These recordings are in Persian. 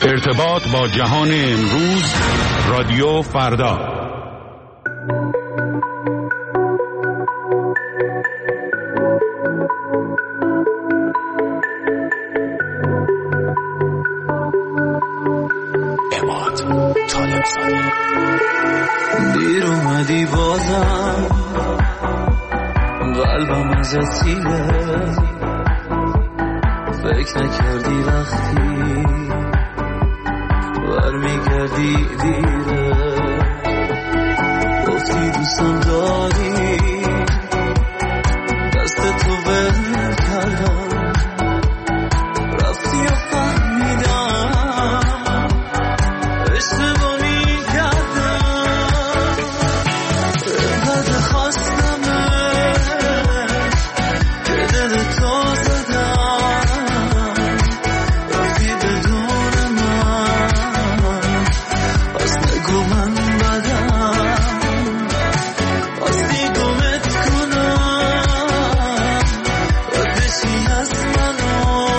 ارتباط با جهان امروز، رادیو فردا. اماد طالب‌زاده. دیر اومدی بازم، قلبم از اسیره، فکر نکردی وقتی برمیگردی دیره، گفتی دوستم داری، دست تو ول کردم، رفتی و فهمیدم اشتباه میکردم، اینقدر خواستمه که دل تو زدم، رفتی بدون من، پس نگو من بدم، پاستی گمت کنم، ردشی از منو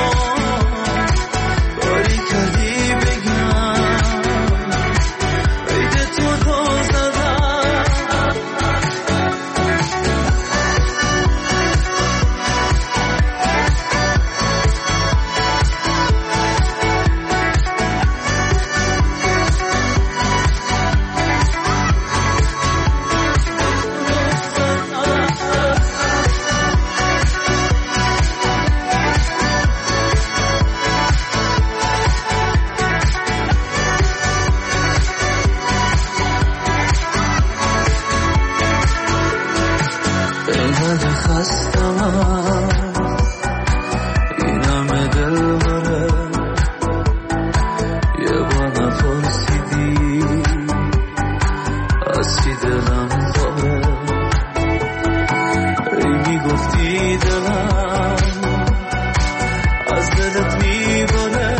داری کردی بگم، عید تو رو زدم. اینقدر خستم، این همه دل بره، یه بار نپرسیدی از چی دلم پاره، ای میگفتی دلم از دلت میباره،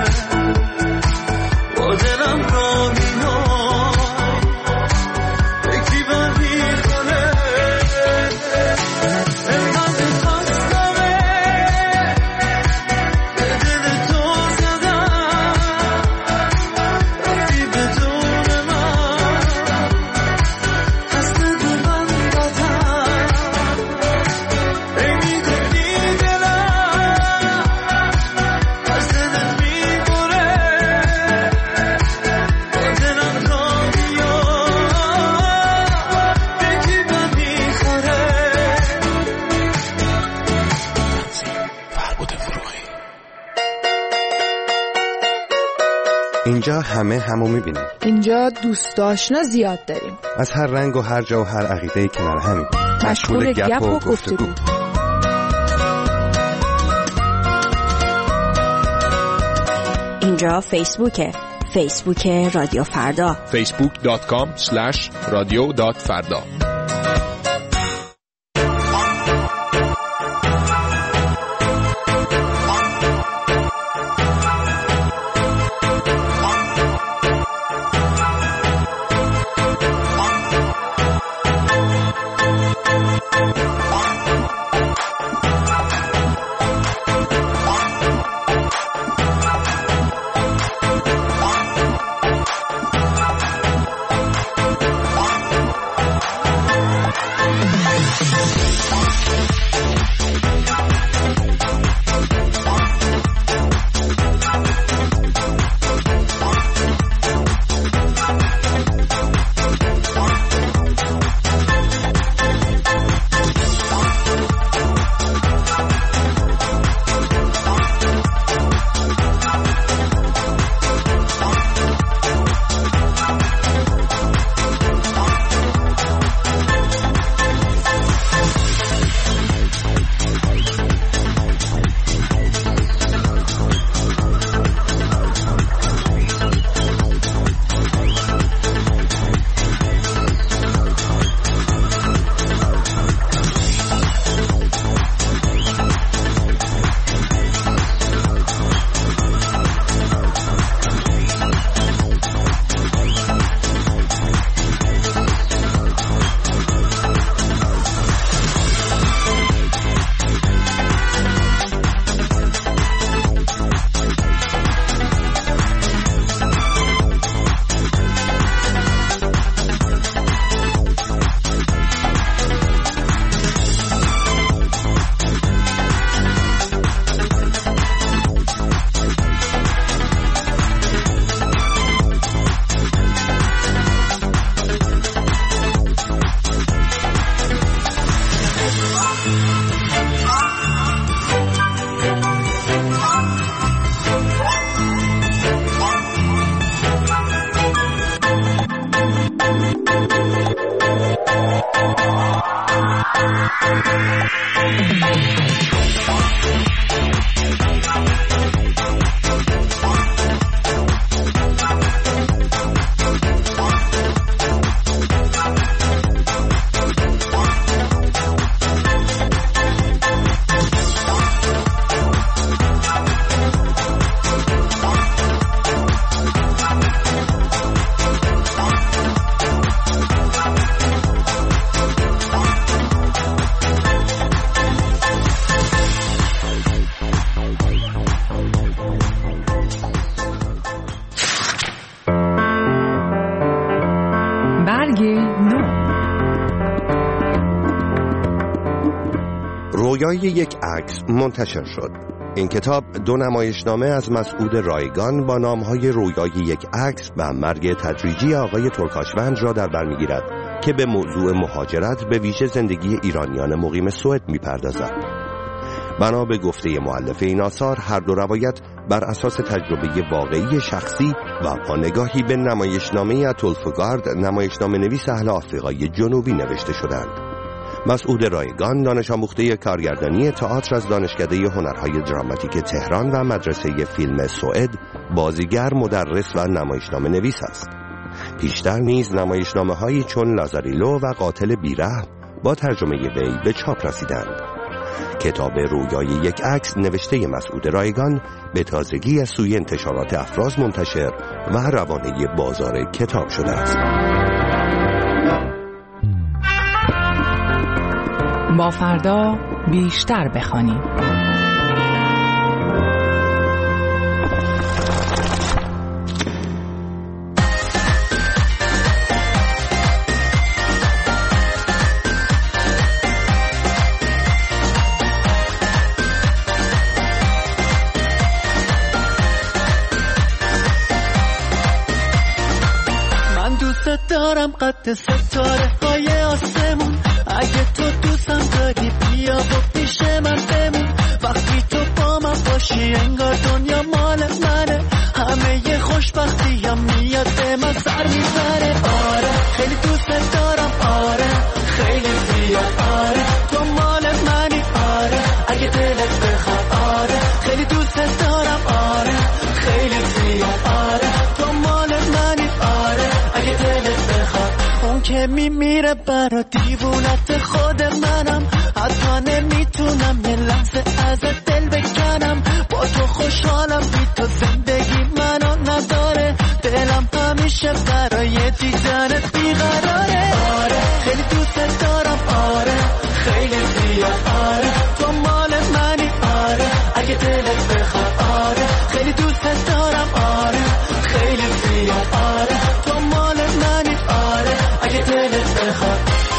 با دلم را میهای یکی بر میخوره، اینقدر خواستمه به دل تو زدم، رفتی بدون من، پس نگو من بدم، ای میگفتی دلم از دلت میبره، با دلم را میای یکی بر میخوره. فربود فروغی. اینجا همه همو میبینیم. اینجا دوست آشنا زیاد داریم. از هر رنگ و هر جا و هر عقیده‌ای کنار همیم. مشغول گپ و گفتگو. اینجا فیسبوکه، فیسبوک رادیو فردا. facebook.com/radio.farda. رویای یک عکس منتشر شد. این کتاب 2 نمایشنامه از مسعود رایگان با نامهای رویای یک عکس و مرگ تدریجی آقای ترکاشوند را در بر می‌گیرد که به موضوع مهاجرت به ویژه زندگی ایرانیان مقیم سوئد می‌پردازد. بنا به گفته مؤلف این آثار، هر دو روایت بر اساس تجربه واقعی شخصی و با نگاهی به نمایشنامه اتولفگارد، نمایشنامه نویس اهل آفریقای جنوبی نوشته شدند. مسعود رایگان دانش آموخته کارگردانی تئاتر از دانشکده هنرهای دراماتیک تهران و مدرسه فیلم سوئد، بازیگر، مدرس و نمایشنامه نویس است. پیشتر نیز نمایشنامه هایی چون لازاریلو و قاتل بیرحم با ترجمه وی به چاپ رسیدند. کتاب رویای یک عکس نوشته مسعود رایگان به تازگی از سوی انتشارات افراز منتشر و روانه بازار کتاب شده است. با فردا بیشتر بخوانیم. من دوست دارم قد ستاره های آسمون، اگه تو دوستم داری بیا و پیش من بمون. وقتی تو با من باشی انگار دنیا مال منه، همه ی خوشبختی هم میاد به من سر میزنه. آره خیلی دوست دارم، آره خیلی زیاد، آره تو مال منی، آره اگه دلت بخواد، آره خیلی دوست دارم، آره خیلی زیاد، آره تو مال منی، آره اگه دلت بخواد. اون که میمیره برا دیوونت خود منم، حتی نمیتونم یه لحظه ازت دل بکنم. با تو خوشحالم، بی تو زندگی منو نداره، دلم همیشه برای دیدنت بیقراره. آره خیلی دوست دارم، آره خیلی زیاد، آره تو مال منی، آره اگه دلت بخواد، آره خیلی دوست دارم، آره خیلی زیاد، آره تو مال منی، آره اگه دلت بخواد.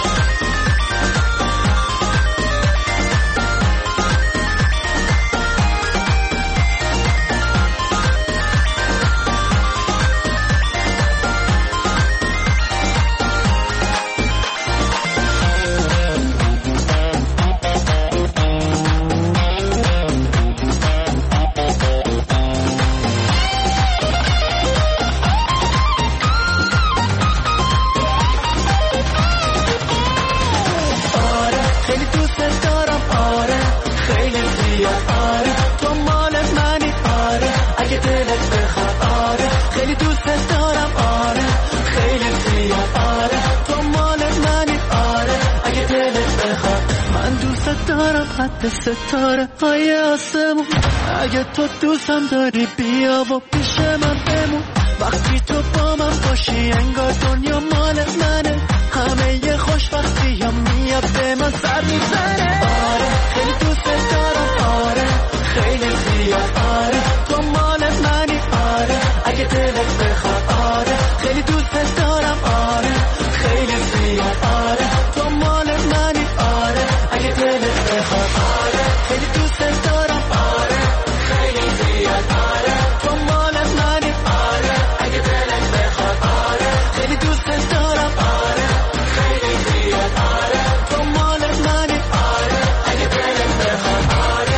قد ستاره های آسمون، اگه تو دوستم داری بیا و پیش من بمون. وقتی تو با من باشی انگار دنیا مال منه، همه ی خوشبختی هم میاد به من سر میزنه. آره خیلی دوست دارم، آره خیلی زیاد، آره تو مال منی، آره اگه دلت بخواد، آره خیلی دوست دارم، آره خیلی زیاد، آره تو مال منی، آره اگه دلت بخواد، آره خیلی دوست دارم، آره خیلی زیاد، آره تو مال منی، آره اگه دلت بخواد، آره خیلی دوست دارم، آره خیلی زیاد، آره تو مال منی، آره اگه دلت بخواد، آره.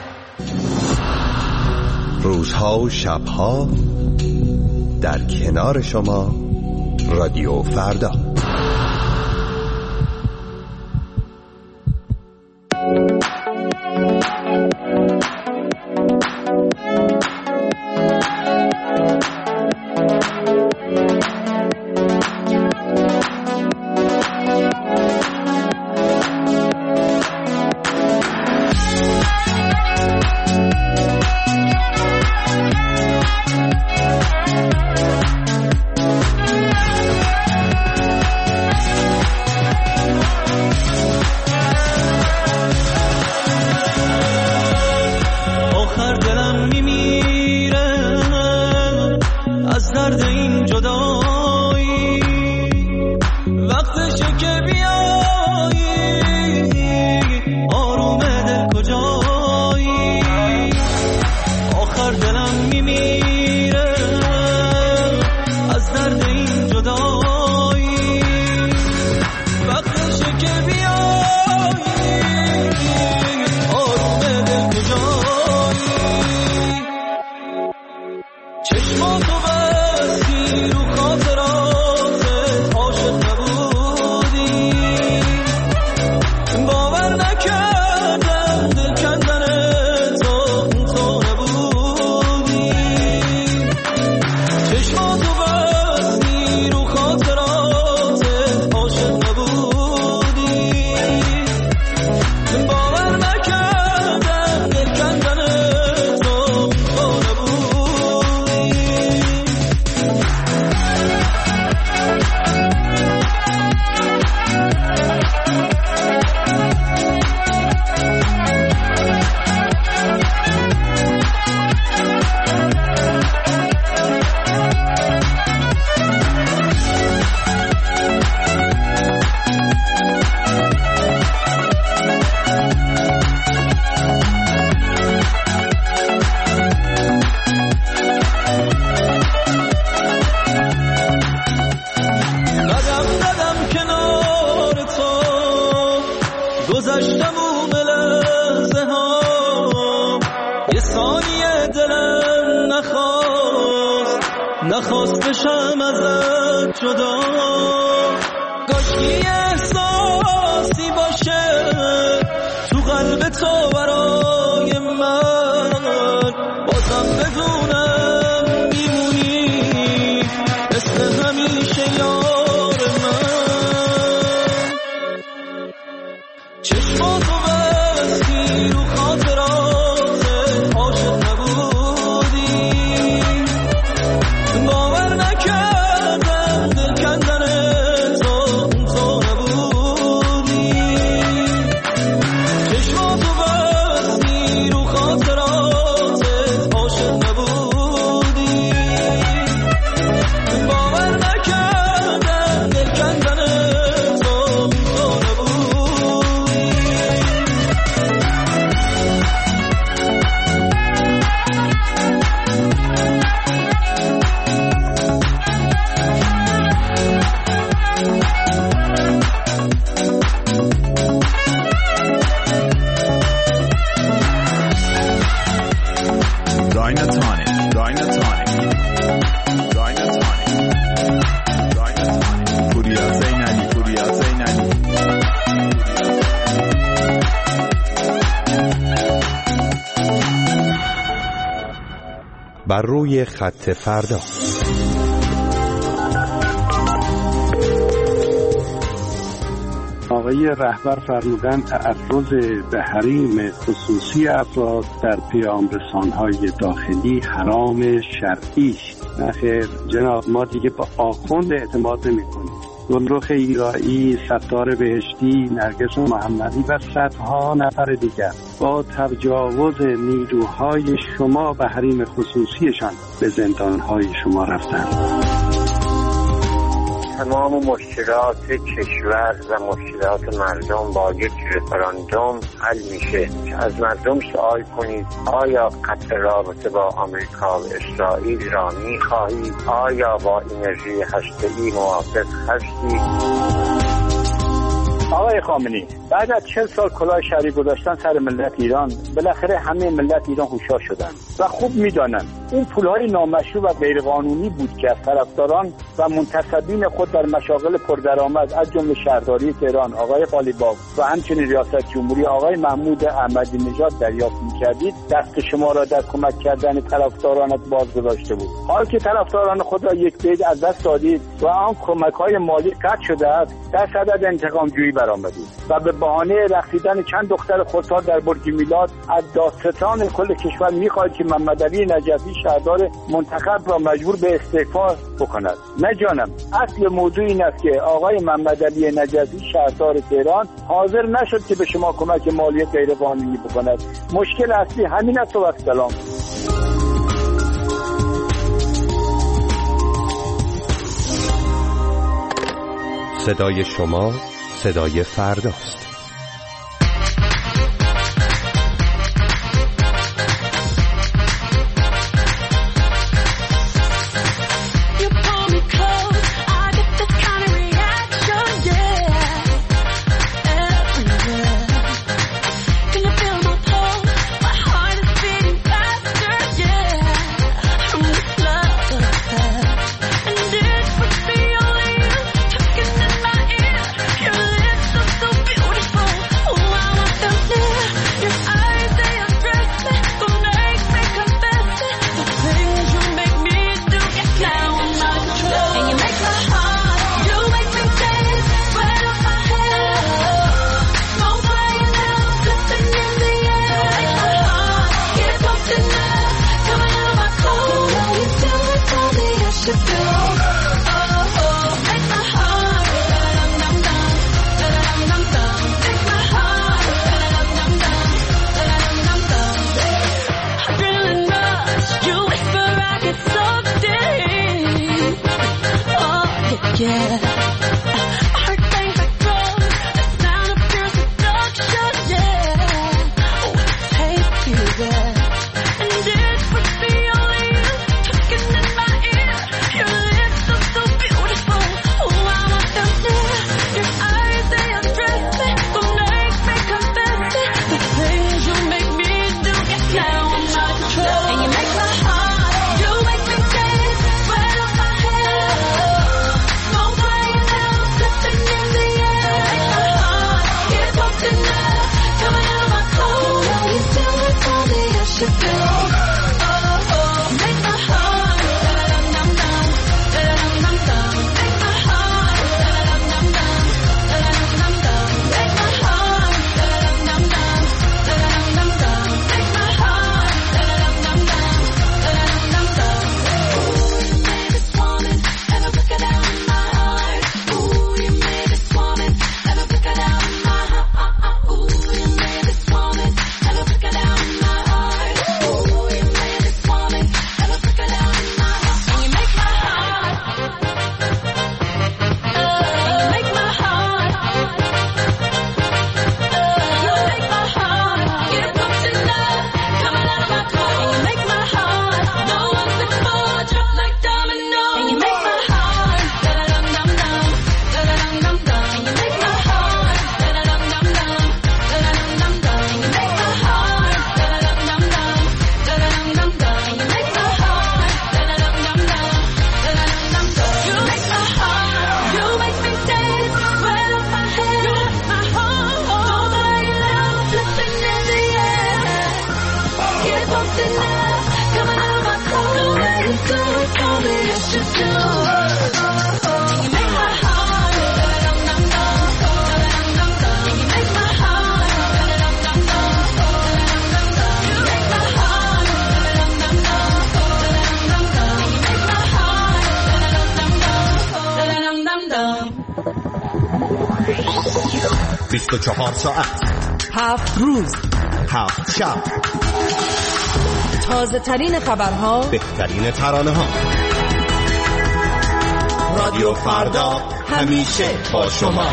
روزها و شبها در کنار شما، رادیو فردا. نخواست بشم ازت جدا، کاشکی احساسی باشه تو قلب تو برای من، بازم بدونم میمونی مثل همیشه یار من. چشماتو بستی رو خاطرات عاشق نبودی، باور نکردم دل کندن تو نبودی. چشماتو بستی رو خاطرات عاشق نبودی، باور نکردم دل کندن تو نبودی. بر روی خط فردا. آقای رهبر فرمودن تعرض به حریم خصوصی افراد در پیام‌رسان‌های داخلی حرام شرعی است. نخیر جناب، ما دیگه با آخوند اعتماد نمی‌کنیم. گلرخ ایرایی، ستار بهشتی، نرگس محمدی و صدها نفر دیگر با تجاوز نیروهای شما به حریم خصوصیشان به زندانهای شما رفتند. تمام مشکلات کشور و مشکلات مردم با یک رفراندوم حل میشه. از مردم سوال کنید آیا قطع رابطه با آمریکا و اسرائیل را میخواهید؟ آیا با انرژی هسته‌ای موافق هستید؟ آقای خامنه‌ای، بعد از 40 سال کلاه شرعی گذاشتن سر ملت ایران، بالاخره همه ملت ایران هوشیار شدن و خوب میدانن اون پولهای نامشروع و غیرقانونی بود که از طرفداران و منتسبین خود در مشاغل پردرآمد از جمله شهرداری تهران آقای قالیباف و همچنین ریاست جمهوری آقای محمود احمدی نژاد دریافت می‌کردید، دست شما را در کمک کردن طرفدارانت باز گذاشته بود. حال که طرفداران خود را یک دید از دست دادید و آن کمک‌های مالی قطع شده است، در صدد انتقام‌جویی برآمدید و به بهانه رقصیدن چند دختر خودکار در برج میلاد از دادستان کل کشور می‌خواهید که محمدعلی نجفی شهردار منتخب را مجبور به استعفا بکند. نه جانم، اصل موضوع این است که آقای محمدعلی نجفی شهردار تهران حاضر نشد که به شما کمک مالی غیرقانونی بکند. مشکل اصلی همین است و سلام. صدای شما صدای فرداست. 24 ساعت 7 روز 7 شب تازه ترین خبرها، بهترین ترانه ها. رادیو فردا همیشه با شما.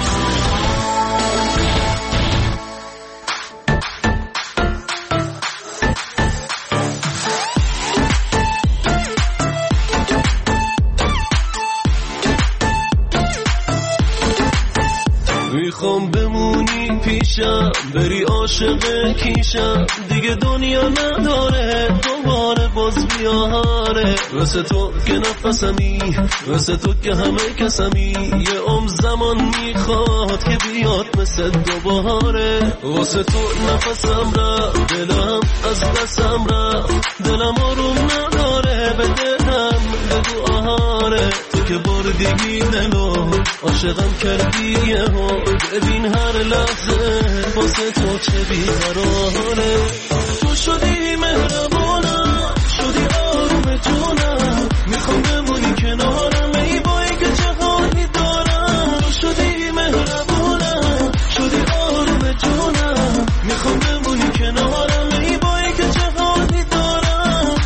میخوام بمونی پیشم، بری عاشق کیشم، دیگه دنیا نداره دوباره باز بیاره. واسه تو که نفسمی، واسه تو که همه کسمی، یه عمر زمان میخواد که بیاد مثل دوباره. واسه تو نفسم رفت، دلم از دستم رفت، دلم آروم نداره، به دلم بگو آهاره. تو که بردی دلو عاشقم کردی یهو، ببین هر لحظه واسه تو چه بیقراره. تو شدی مهربانم، شدی آروم جونم، میخوام بمونی کنارم، ای بایی که چه حالی دارم. تو شدی مهربانم، شدی آروم جونم، میخوام بمونی کنارم، ای بایی که چه حالی دارم.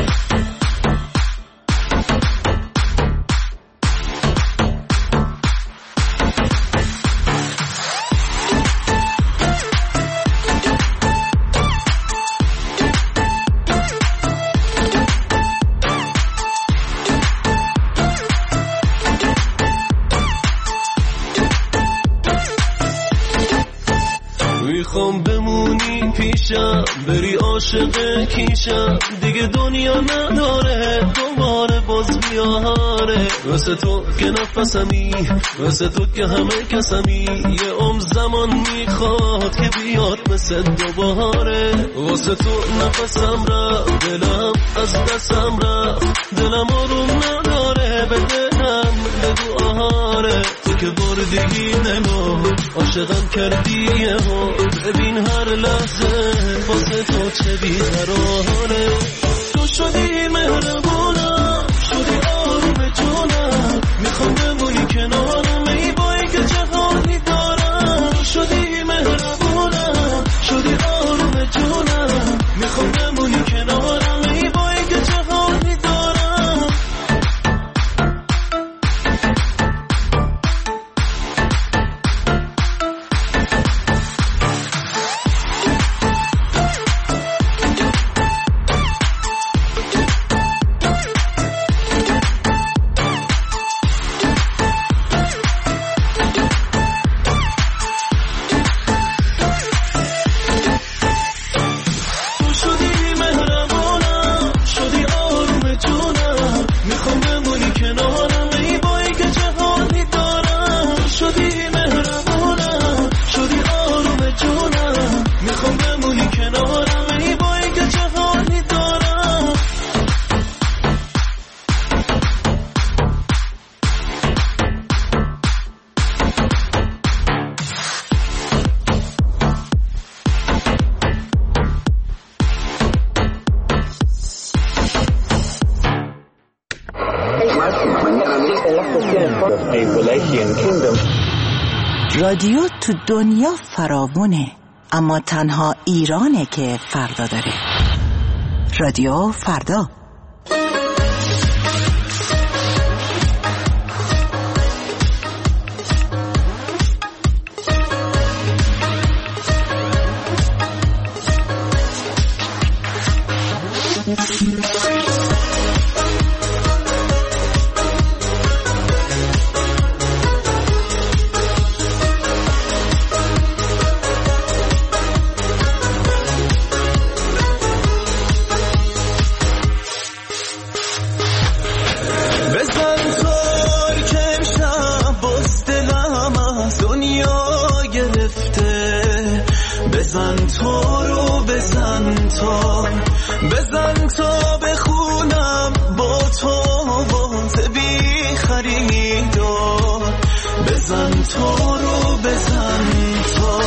میخوام بمونی پیشم، بری عاشق کیشم، دیگه دنیا نداره دوباره باز بیاره. واسه تو که نفسمی، واسه تو که همه کسمی، یه عمر زمان میخواد که بیاد مثل دوباره. واسه تو نفسم رفت، دلم از دستم رفت، دلم آروم نداره، به دلم بگو آهاره. تو که بردی دلو عاشقم کردی یهو، ببین هر لحظه واسه تو چه بیقراره. تو شدی مهربانم، شدی آروم جونم، میخوام بمونی کنارم، ای بایی که چه حالی دارم. تو شدی مهربانم، شدی آروم جونم، میخوام بمونی کنارم، ای بایی که چه حالی دارم. رادیو تو دنیا فراوونه، اما تنها ایرانه که فردا داره. رادیو فردا. بزن تا بخونم با تو واسه بی خریدار، بزن تا رو بزن تا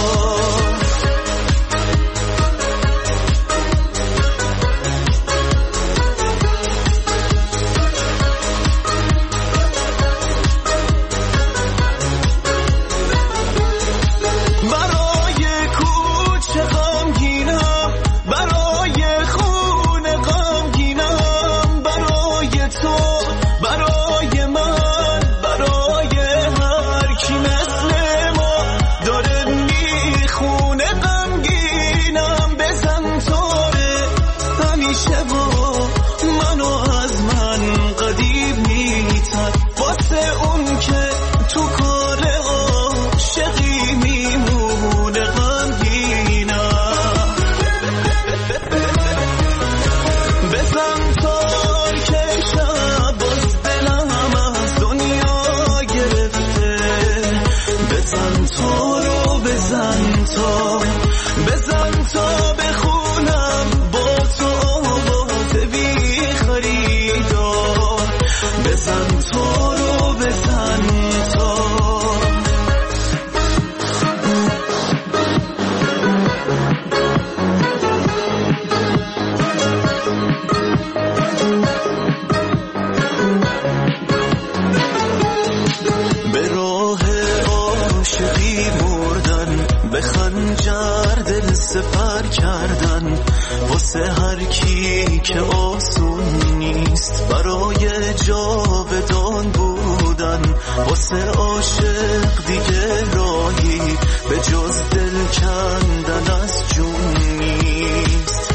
سپر کردن واسه هر کی که آسون نیست، برای جاودان بودن واسه عاشق دیگه راهی به جز دل کندن از جون نیست.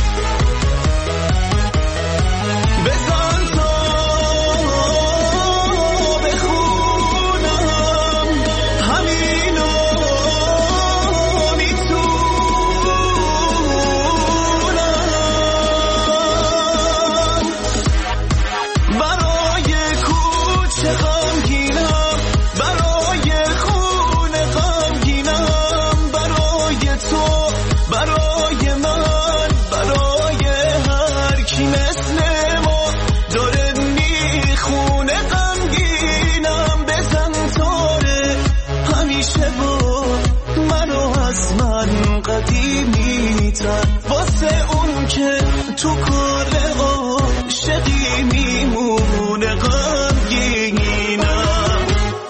بزن تا بخونم همینو واسه اون که تو کار عاشقی میمونه غمگینم.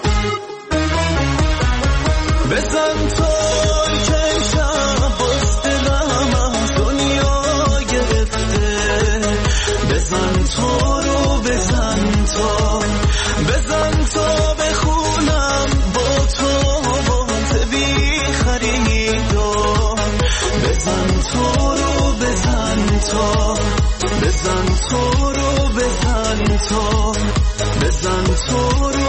بزن تا که شب باز دلم از دنیا گرفته، بزن تا رو بزن تا بخونم با تو واسه بی خریدار، بزن تو رو بزن تو رو بزن تو